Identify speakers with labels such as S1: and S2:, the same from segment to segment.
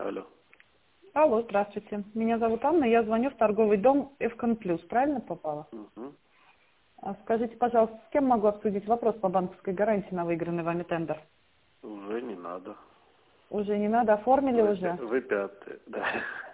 S1: Алло.
S2: Алло, здравствуйте. Меня зовут Анна, я звоню в торговый дом Эвкон Плюс. Правильно попала?
S1: Угу.
S2: Скажите, пожалуйста, с кем могу обсудить вопрос по банковской гарантии на выигранный вами тендер?
S1: Уже не надо.
S2: Уже не надо, оформили уже?
S1: Вы пятый, да.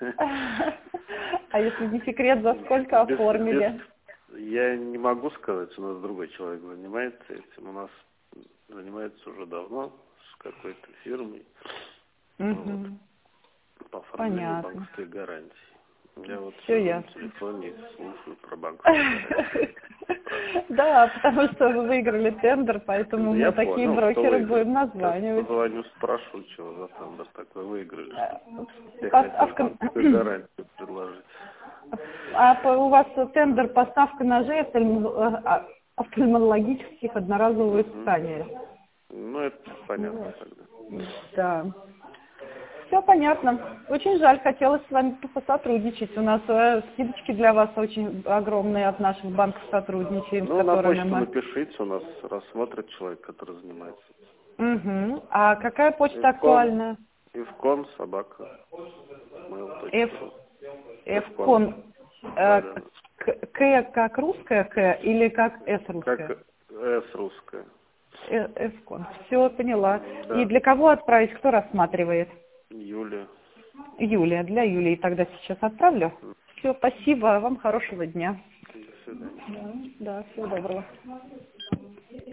S2: А если не секрет, за сколько оформили?
S1: Я не могу сказать, у нас другой человек занимается этим. У нас занимается уже давно с какой-то фирмой. Вот,
S2: Угу.
S1: по оформлению
S2: Понятно.
S1: банковской гарантии. Я вот
S2: Все
S1: сижу на
S2: ясно.
S1: телефоне и слушаю про банковскую гарантию.
S2: Да, потому что вы выиграли тендер, поэтому
S1: Да
S2: мы
S1: я
S2: такие
S1: понял, кто
S2: брокеры
S1: выиграл.
S2: будем
S1: Сейчас
S2: названивать.
S1: позвоню, спрошу, чего за тендер такой выиграли, что я хотел
S2: Поставка...
S1: банковскую гарантию предложить.
S2: У вас тендер поставка ножей офтальмологических одноразового
S1: Угу.
S2: испытания.
S1: Ну, это понятно
S2: Вот.
S1: тогда.
S2: Да. Все понятно. Очень жаль, хотелось с вами сотрудничать. У нас скидочки для вас очень огромные от наших банков сотрудничаем, с
S1: Ну, на
S2: которыми
S1: почту
S2: мы...
S1: напишите, у нас рассмотрит человек, который занимается.
S2: Угу. А какая почта
S1: Ивкон,
S2: актуальная?
S1: Ивкон, собака, mail.ru. Ивкон,
S2: Эвкон.
S1: да.
S2: К как русская К или как С
S1: Как
S2: русская?
S1: С русская.
S2: Эвкон. Все, поняла. И
S1: Да,
S2: для кого отправить? Кто рассматривает?
S1: Юлия.
S2: Юлия. Для Юлии тогда сейчас отправлю. Все, спасибо. Вам хорошего дня.
S1: До свидания.
S2: Да, всего доброго.